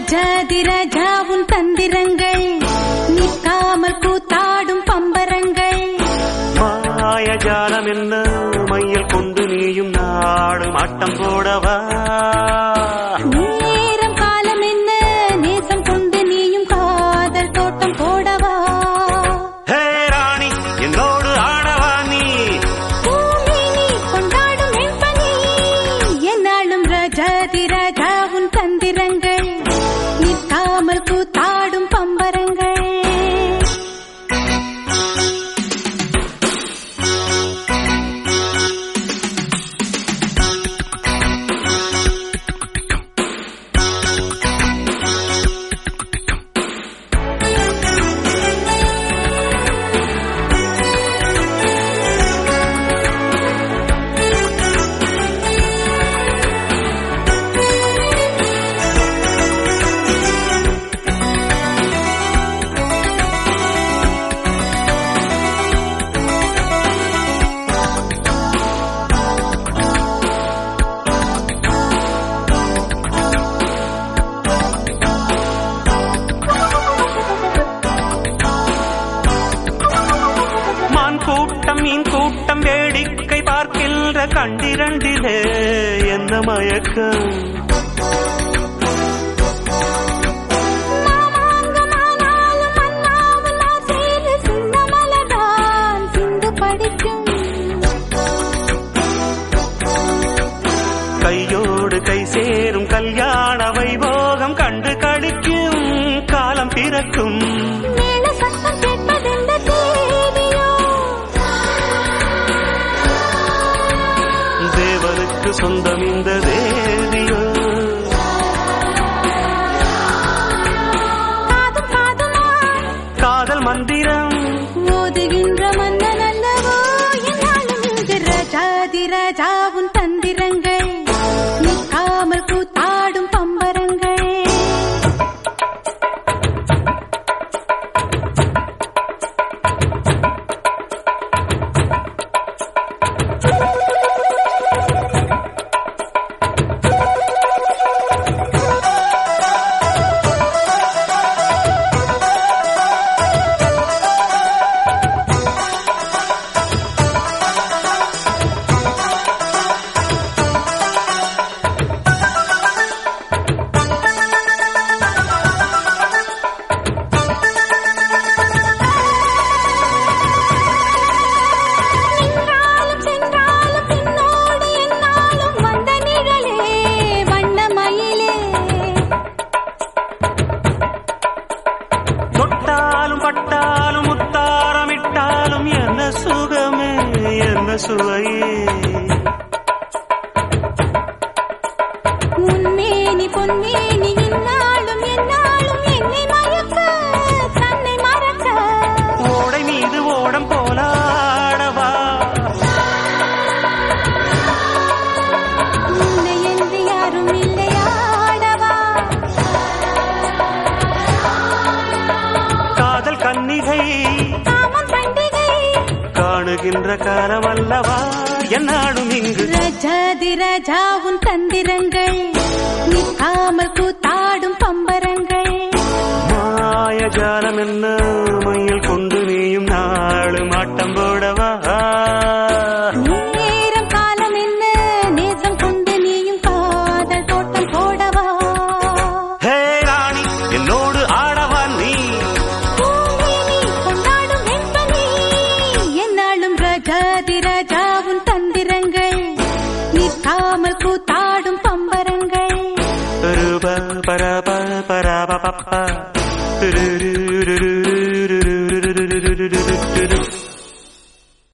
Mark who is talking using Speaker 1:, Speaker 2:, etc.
Speaker 1: ராஜாதி ராஜாவும் தந்திரங்கள் நிற்காமல் கூத்தாடும் பம்பரங்கள்.
Speaker 2: மாயஜாலம் என்ன மையல் கொண்டு நீயும் நாடும் ஆட்டம் போடவா.
Speaker 1: நேரம் காலம் என்ன நேசம் கொண்டு நீயும் காதல் தோட்டம் போடவா.
Speaker 2: ஹே ராணி என்னோடு ஆடவா நீ.
Speaker 1: பூமினி கொண்டாடும் வெண்பனி என்னாலும் ராஜாதி ராஜாவும் தந்திரங்கள் நிற்காமல் கூத்தாடும் பம்பரங்கள்.
Speaker 2: கூட்டம் மீன் கூட்டம் வேடிக்கை பார்க்கின்ற கண்டிரண்டிலே என்ன மயக்கம். கையோடு கை சேரும் கல்யாண வைபோகம் கண்டு கழிக்கும் காலம் பிறக்கும். தேவனுக்கு சொந்தம் இந்த தேவியோ. காதல் மந்திரம்
Speaker 1: ஓதுகின்ற மன்னன் அல்லவோ என்னாலும் இங்கு ராஜாதி ராஜாவும் தந்திரங்கள் நிற்காமல் கூத்தாடும் பம்பரங்கள்.
Speaker 2: பட்டாலும் முத்தாரமிட்டாலும் என்ன சுகமே என்ன சுவையே.
Speaker 1: உன்மேனி பொன்மேனி இன்னாலும் என்னாலும் என்னை மயக்க தன்னை மறக்க.
Speaker 2: ஓடை மீது ஓடம் போலாடவா.
Speaker 1: உன்னை என்று யாரும் இல்லையாடவா.
Speaker 2: காதல் கன்னிகை
Speaker 1: காமம் பண்டிகை
Speaker 2: காணுகின்ற காலம் அல்லவா என்னாடும் இங்கு.
Speaker 1: ராஜாதி ராஜாவும் தந்திரங்கள் நிற்காமல் கூத்தாடும் பம்பரங்கள்.
Speaker 2: மாயஜாலம் என்ன மையில் கொண்டு நீயும் நாளும் ஆட்டம் போடவா.
Speaker 1: நேரம் காலம் என்ன நேசம் கொண்டு நீயும் காதல் தோட்டம் போடவா.
Speaker 2: ஹே ராணி என்னோடு ஆடவா நீ.
Speaker 1: பூமினி கொண்டாடும் வெண்பனி என்னாலும் ராஜாதி ராஜா